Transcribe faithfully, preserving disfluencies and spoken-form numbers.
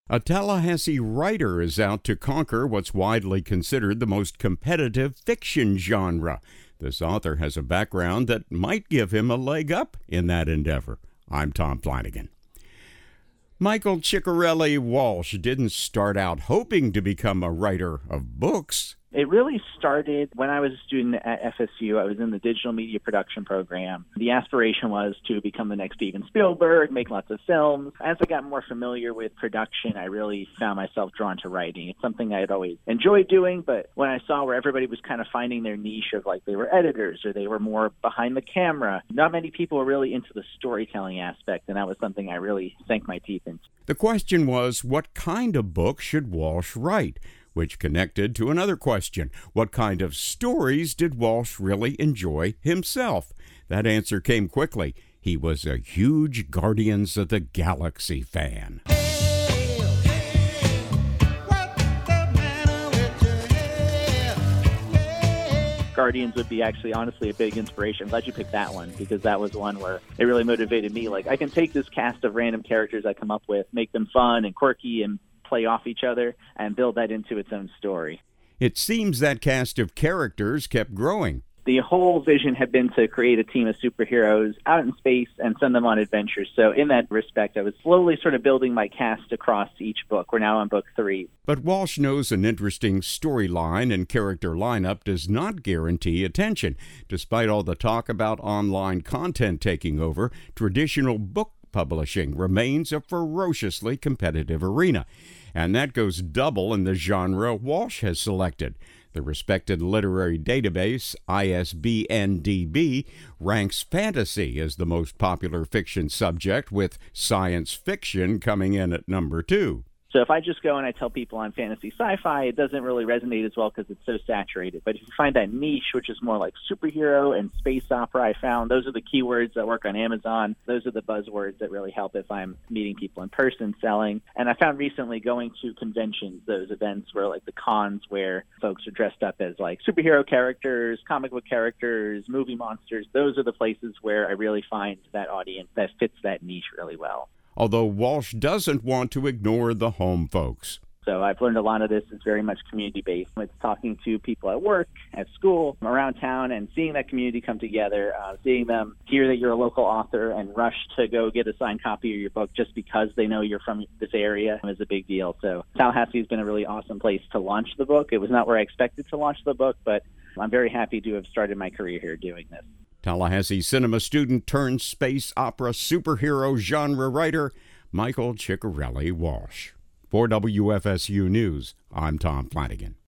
A Tallahassee writer is out to conquer what's widely considered the most competitive fiction genre. This author has a background that might give him a leg up in that endeavor. I'm Tom Flanagan. Michael Ciccarelli Walsh didn't start out hoping to become a writer of books. It really started when I was a student at F S U. I was in the digital media production program. The aspiration was to become the next Steven Spielberg, make lots of films. As I got more familiar with production, I really found myself drawn to writing. It's something I had always enjoyed doing, but when I saw where everybody was kind of finding their niche of like they were editors or they were more behind the camera, not many people were really into the storytelling aspect, and that was something I really sank my teeth into. The question was, what kind of book should Walsh write? Which connected to another question. What kind of stories did Walsh really enjoy himself? That answer came quickly. He was a huge Guardians of the Galaxy fan. Guardians would be actually honestly a big inspiration. I'm glad you picked that one because that was one where it really motivated me. Like, I can take this cast of random characters I come up with, make them fun and quirky and play off each other and build that into its own story. It seems that cast of characters kept growing. The whole vision had been to create a team of superheroes out in space and send them on adventures. So in that respect, I was slowly sort of building my cast across each book. We're now on book three. But Walsh knows an interesting storyline and character lineup does not guarantee attention. Despite all the talk about online content taking over, traditional book publishing remains a ferociously competitive arena, and that goes double in the genre Walsh has selected. The respected literary database I S B N D B ranks fantasy as the most popular fiction subject, with science fiction coming in at number two. So if I just go and I tell people I'm fantasy sci-fi, it doesn't really resonate as well because it's so saturated. But if you find that niche, which is more like superhero and space opera, I found those are the keywords that work on Amazon. Those are the buzzwords that really help if I'm meeting people in person, selling. And I found recently going to conventions, those events where like the cons where folks are dressed up as like superhero characters, comic book characters, movie monsters. Those are the places where I really find that audience that fits that niche really well. Although Walsh doesn't want to ignore the home folks. So I've learned a lot of this is very much community-based. It's talking to people at work, at school, around town, and seeing that community come together, uh, seeing them hear that you're a local author and rush to go get a signed copy of your book just because they know you're from this area is a big deal. So Tallahassee has been a really awesome place to launch the book. It was not where I expected to launch the book, but I'm very happy to have started my career here doing this. Tallahassee cinema student turned space opera superhero genre writer, Michael Ciccarelli Walsh. For W F S U News, I'm Tom Flanagan.